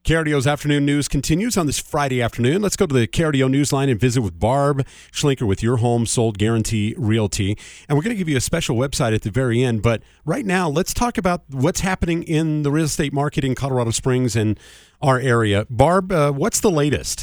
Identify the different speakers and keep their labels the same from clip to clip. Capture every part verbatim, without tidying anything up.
Speaker 1: K R D O's afternoon news continues on this Friday afternoon. Let's go to the K R D O Newsline and visit with Barb Schlinker with Your Home Sold Guarantee Realty. And we're going to give you a special website at the very end. But right now, let's talk about what's happening in the real estate market in Colorado Springs and our area. Barb, uh, what's the latest?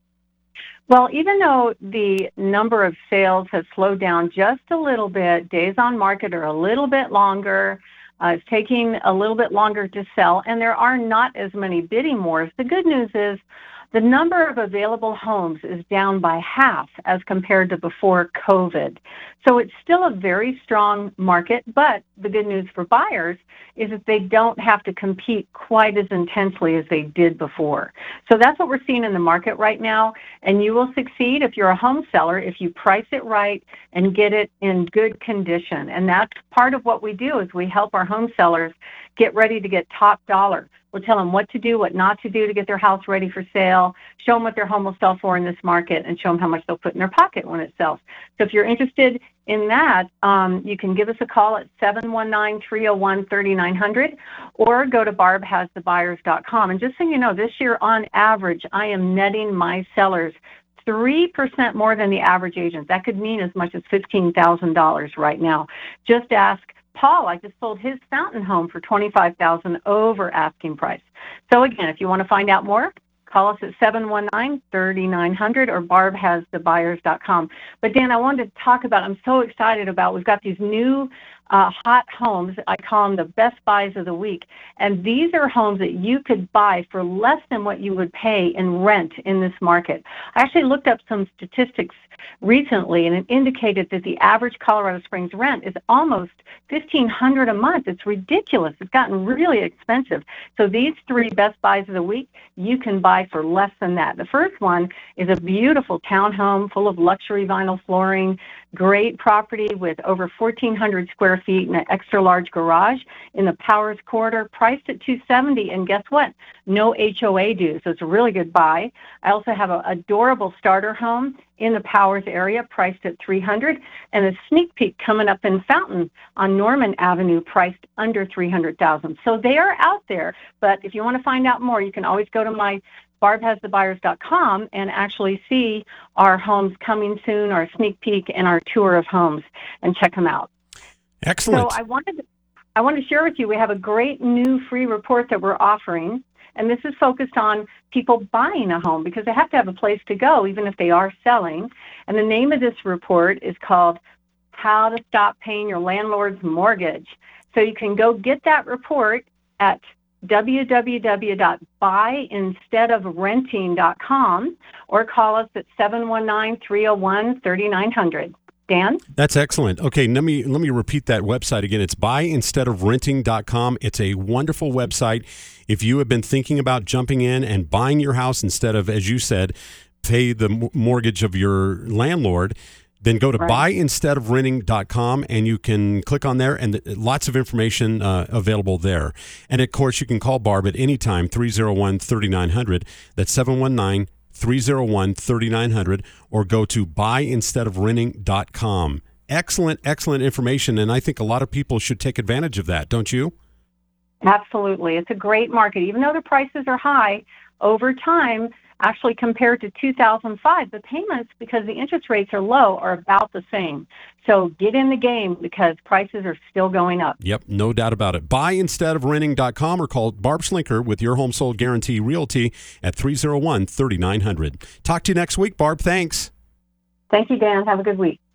Speaker 2: Well, even though the number of sales has slowed down just a little bit, days on market are a little bit longer. Uh, it's taking a little bit longer to sell, and there are not as many bidding wars. The good news is the number of available homes is down by half as compared to before COVID. So it's still a very strong market, but the good news for buyers is that they don't have to compete quite as intensely as they did before. So that's what we're seeing in the market right now, and you will succeed if you're a home seller if you price it right and get it in good condition. And that's part of what we do is we help our home sellers get ready to get top dollar. We'll tell them what to do, what not to do to get their house ready for sale, show them what their home will sell for in this market, and show them how much they'll put in their pocket when it sells. So if you're interested in that, um, you can give us a call at seven one nine, three oh one, three nine zero zero or go to barb has the buyers dot com. And just so you know, this year on average, I am netting my sellers three percent more than the average agent. That could mean as much as fifteen thousand dollars right now. Just ask Paul. I just sold his Fountain home for twenty-five thousand dollars over asking price. So again, if you want to find out more, call us at seven one nine, three nine zero zero or barb has the buyers dot com. But Dan, I wanted to talk about, I'm so excited about, we've got these new uh, hot homes. I call them the best buys of the week. And these are homes that you could buy for less than what you would pay in rent in this market. I actually looked up some statistics recently, and it indicated that the average Colorado Springs rent is almost fifteen hundred dollars a month. It's ridiculous. It's gotten really expensive. So these three best buys of the week, you can buy for less than that. The first one is a beautiful townhome full of luxury vinyl flooring, great property with over fourteen hundred square feet and an extra large garage in the Powers Corridor, priced at two hundred seventy dollars. And guess what? No H O A due. So it's a really good buy. I also have an adorable starter home in the Powers area, priced at three hundred dollars, and a sneak peek coming up in Fountain on Norman Avenue, priced under three hundred thousand dollars. So they are out there, but if you want to find out more, you can always go to my barb has the buyers dot com and actually see our homes coming soon, our sneak peek, and our tour of homes, and check them out.
Speaker 1: Excellent.
Speaker 2: So I wanted to, I want to share with you, we have a great new free report that we're offering. And this is focused on people buying a home because they have to have a place to go, even if they are selling. And the name of this report is called How to Stop Paying Your Landlord's Mortgage. So you can go get that report at w w w dot buy instead of renting dot com or call us at seven one nine, three oh one, three nine zero zero. Dan?
Speaker 1: That's excellent. Okay, let me let me repeat that website again. It's buy instead of renting dot com. It's a wonderful website. If you have been thinking about jumping in and buying your house instead of, as you said, pay the mortgage of your landlord, then go to
Speaker 2: right.
Speaker 1: buy instead of renting dot com and you can click on there, and lots of information uh, available there. And of course, you can call Barb at any time, three oh one, three nine zero zero. That's seven one nine, three oh one, three nine zero zero, or go to buy instead of renting dot com. Excellent, excellent information, and I think a lot of people should take advantage of that, don't you?
Speaker 2: Absolutely. It's a great market. Even though the prices are high, over time, actually compared to two thousand five, the payments, because the interest rates are low, are about the same. So get in the game because prices are still going up.
Speaker 1: Yep, no doubt about it. buy instead of renting dot com or call Barb Schlinker with Your Home Sold Guarantee Realty at three oh one, three nine zero zero. Talk to you next week, Barb. Thanks.
Speaker 2: Thank you, Dan. Have a good week.